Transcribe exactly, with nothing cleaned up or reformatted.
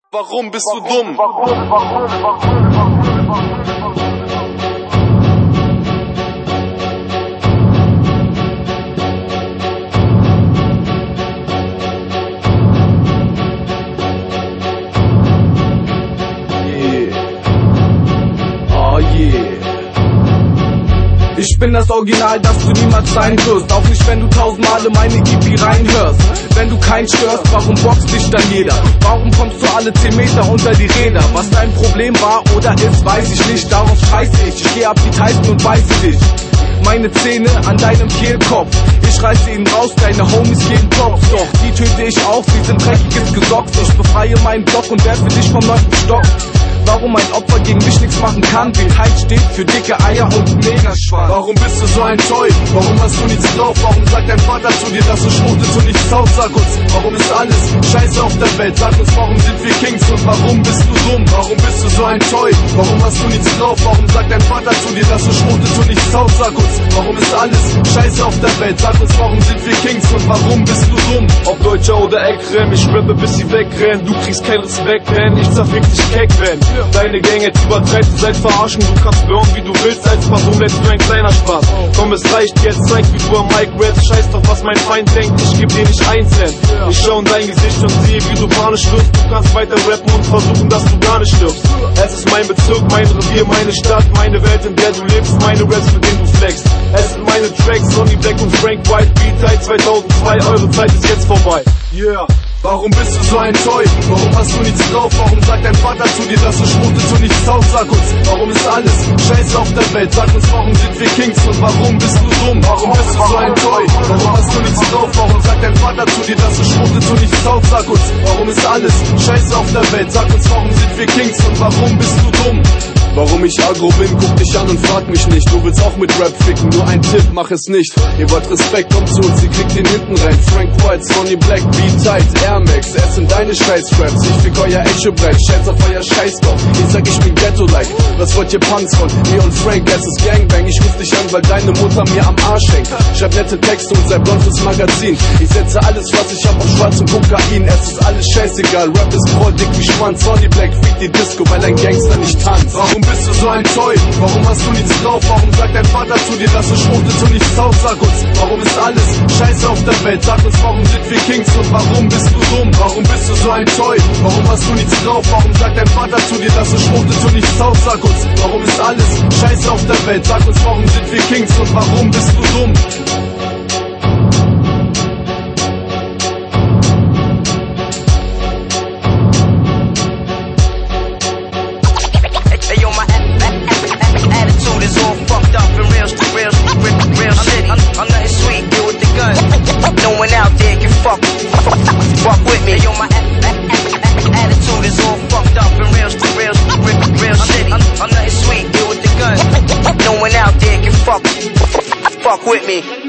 Warum bist du dumm? Ich bin das Original, das du niemals sein wirst. Auch nicht, wenn du tausendmal in meine E P reinhörst. Wenn du keinen störst, warum boxt dich dann jeder? Warum kommst du alle zehn Meter unter die Räder? Was dein Problem war oder ist, weiß ich nicht. Darauf scheiße ich, ich geh ab die Typen und beiße dich. Meine Zähne an deinem Kehlkopf, ich reiße ihn raus, deine Homies gehen Props. Doch die töte ich auch, sie sind dreckiges Gesocks. Ich befreie meinen Block und werfe dich vom neunten Stock. Warum ein Opfer gegen mich nichts machen kann? Die Zeit steht für dicke Eier und Megaschwanz. Warum bist du so ein Toy? Warum hast du nichts drauf? Warum sagt dein Vater zu dir, dass du schmutest und nichts taugst? Sag uns, warum ist alles scheiße auf der Welt? Sag uns, warum sind wir Kings und warum bist du dumm? Warum bist du so ein Toy? Warum hast du nichts drauf? Warum sagt dein Vater zu dir, dass du schmutest und nichts taugst? Sag uns, warum ist alles scheiße auf der Welt? Sag uns, warum sind wir Kings und warum bist du dumm? Ob Deutscher oder Eckrennen, ich rappe bis sie wegrennen. Du kriegst keinen Respekt, denn ich zerfick dich keck, wenn deine Gang jetzt übertreibt, ihr seid verarschen. Du kannst burn, wie du willst, als Person lädst du ein kleiner Spaß. Komm, es reicht jetzt, zeig, wie du am Mic rappst. Scheiß doch, was mein Feind denkt, ich geb dir nicht ein Cent. Ich schau in dein Gesicht und sehe, wie du panisch wirst. Du kannst weiter rappen und versuchen, dass du gar nicht stirbst. Es ist mein Bezirk, mein Revier, meine Stadt, meine Welt, in der du lebst, meine Raps, mit denen du flexst. Es sind meine Tracks, Sonny Black und Frank White, Beat zweitausendzwei, eure Zeit ist jetzt vorbei. Yeah. Warum bist du so ein Toy? Warum hast du nichts drauf? Warum sagt dein Vater zu dir, dass du schmutest und nichts taugst? Sag uns, warum ist alles scheiße auf der Welt? Sag uns, warum sind wir Kings und warum bist du dumm? Warum bist du so ein Toy? Warum hast du nichts drauf? Warum sagt dein Vater zu dir, dass du schmutest und nichts taugst? Sag uns, warum ist alles scheiße auf der Welt? Sag uns, warum sind wir Kings und warum bist du dumm? Warum ich agro bin, guck dich an und frag mich nicht. Du willst auch mit Rap ficken, nur ein Tipp, mach es nicht. Ihr wollt Respekt, kommt zu uns, ihr kriegt den hinten rein. Frank White, Sonny Black, B-Tight, Air Max. Es sind deine Scheiß-Raps, ich fick euer Echo-Brett. Scheiß auf euer Scheißdorf, ich sag ich bin Ghetto-like. Was wollt ihr Punks von? Mir und Frank, es ist Gangbang. Ich ruf dich an, weil deine Mutter mir am Arsch hängt. Schreib nette Texte und sei blond fürs Magazin. Ich setze alles, was ich hab, auf Schwarz und Kokain. Es ist alles scheißegal, Rap ist voll dick wie Schwanz. Sonny Black fickt die Disco, weil ein Gangster nicht tanzt. Warum bist du so ein Toy? Warum hast du nichts drauf? Warum sagt dein Vater zu dir, dass du schmutest und nichts taugst? Sag uns, warum ist alles scheiße auf der Welt? Sag uns, warum sind wir Kings und warum bist du dumm? Warum bist du so ein Toy? Warum hast du nichts drauf? Warum sagt dein Vater zu dir, dass du schmutest und nichts taugst? Sag uns, warum ist alles scheiße auf der Welt? Sag uns, warum sind wir Kings und warum bist du dumm? Fuck, fuck with me. Yo, my attitude is all fucked up and real, real, real, real shitty. I'm, I'm nothing sweet, deal with the gun. No one out there can fuck, fuck with me.